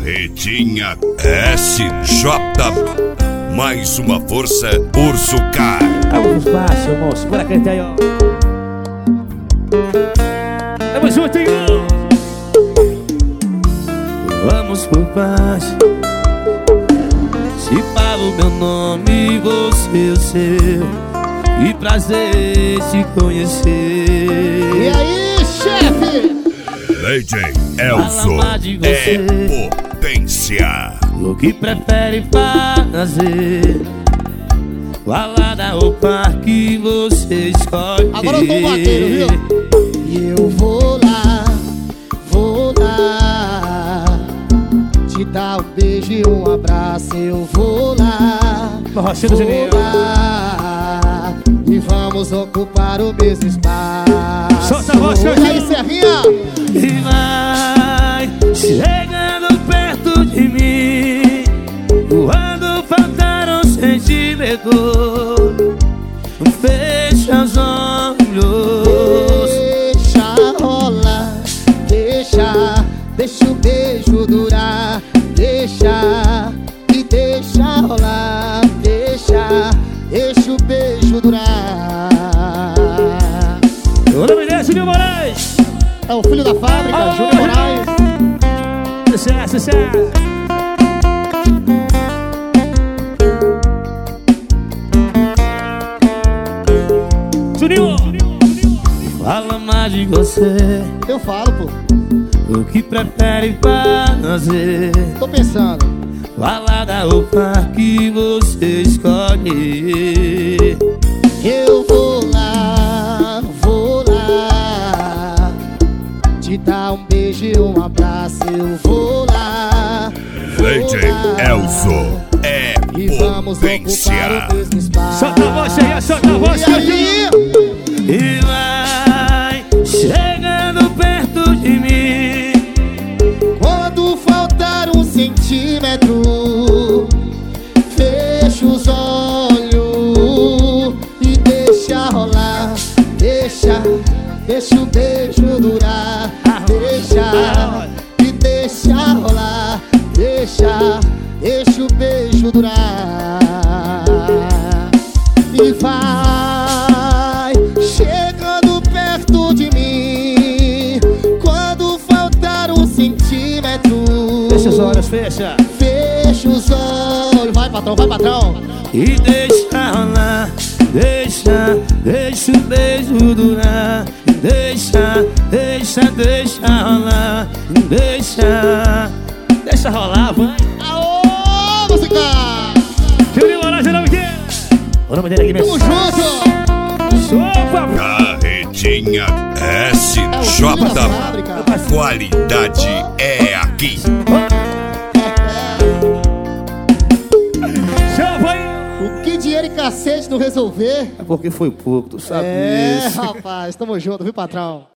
Carretinha SJ. Mais uma força, Urso K. Vamos fácil, moço. Bora cantar aí, ó. Tamo junto, hein? Vamos por paz. Se falo meu nome, você o seu. Que prazer se conhecer. E aí, chefe? DJ Elson é potência. O que prefere fazer? Balada ou parque, você escolhe. Agora eu tô vaqueiro, viu? E eu vou lá te dar um beijo e um abraço. Eu vou lá, e vamos ocupar o mesmo espaço. Solta a voz, e aí, Serrinha? E vai chegando perto de mim, quando faltar um sentimento, fecha os olhos. Deixa rolar, deixa o beijo durar. Deixa rolar, deixa o beijo durar. O nome dele é Júnior Moraes. É o filho da fábrica, Júnior Moraes. Sucesso. Juninho, fala mais de você. Eu falo, pô. O que prefere fazer? Tô pensando. Balada ou parque, você escolhe. Eu vou lá te dar um beijo e um abraço. Eu vou lá, DJ Elson é e vamos potência. ocupar o mesmo espaço. Solta a voz aí, solta a voz. E aí? E vai chegando perto de mim, Quando faltar um centímetro, fecha os olhos e deixa rolar. Deixa o beijo durar. Deixa rolar. Deixa o beijo durar. E vai chegando perto de mim, quando faltar um centímetro. fecha os olhos, fecha. Fecha os olhos. Vai, patrão. E deixa rolar, deixa o beijo durar. Deixa rolar, deixa rolar, vai. Aô, música! Júnior Moraes, o nome dele. O nome dele aqui mesmo. Tamo junto! Sopa! Carretinha SJ. Qualidade é aqui. Chama aí. O que dinheiro e cacete não resolver? É porque foi pouco, tu sabe É, disso. rapaz, tamo junto, viu, patrão?